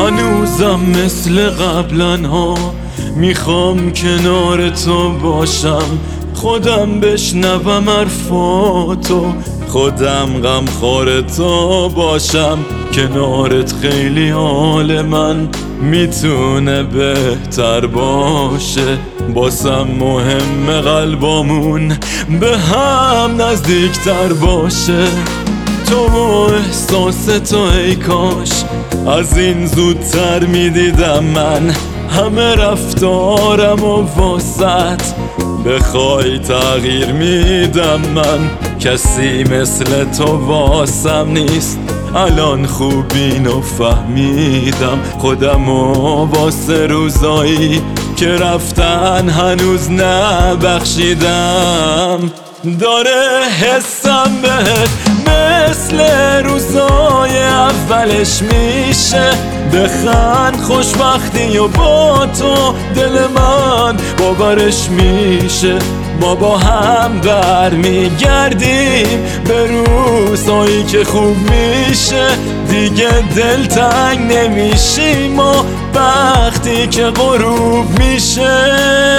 هنوزم مثل قبلا ها میخوام کنار تو باشم، خودم بشنوم حرفاتو، خودم غمخوار تو باشم. کنارت خیلی حال من میتونه بهتر باشه، باسم مهم قلبامون به هم نزدیکتر باشه. تو و احساس تو ای کاش از این زودتر میدیدم من، همه رفتارم و واسط بخوای تغییر میدم من. کسی مثل تو واسم نیست، الان خوب اینو فهمیدم. خودمو واسه روزایی که رفتن هنوز نبخشیدم. داره حسم بهت مثل روزای اولش میشه، بخند خوشبختی و با تو دل من باورش میشه. ما با هم برمیگردیم به روزایی که خوب میشه، دیگه دلتنگ نمیشیم ما وقتی که غروب میشه.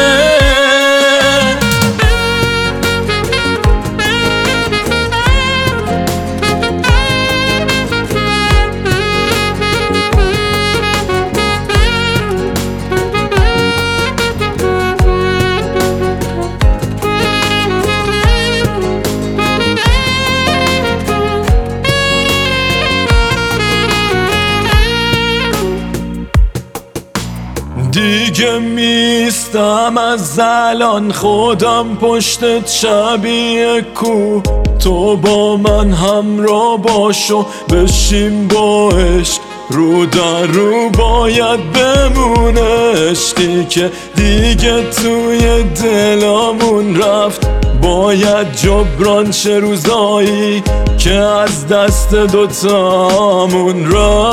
دیگه میستم از الان خودم پشتت شبیه کو، تو با من همراه باش و بشیم با عشق رو در رو باید بمونه. عشقی که دیگه توی دلامون رفت باید جبران شه، روزایی که از دست دوتامون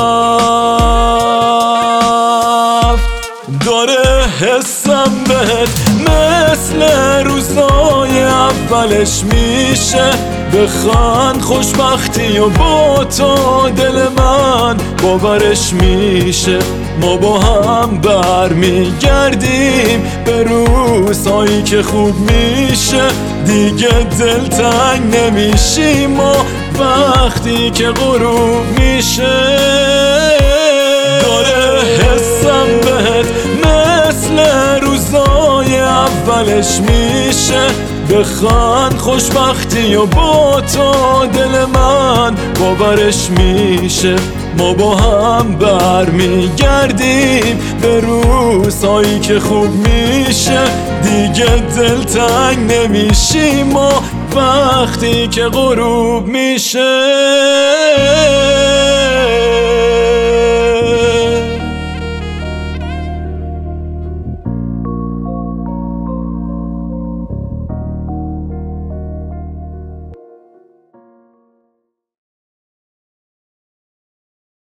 رفت. داره حسم بهت مثل روزای اولش میشه، بخند خوشبختی و با تو دل من باورش میشه. ما با هم برمیگردیم به روزهایی که خوب میشه، دیگه دلتنگ نمیشیم ما وقتی که غروب میشه. داره حسم بهت مثل روزای اولش میشه، بخند خوشبختی و با تو دل من باورش میشه. ما با هم برمیگردیم به روزهایی که خوب میشه، دیگه دلتنگ نمیشیم ما وقتی که غروب میشه.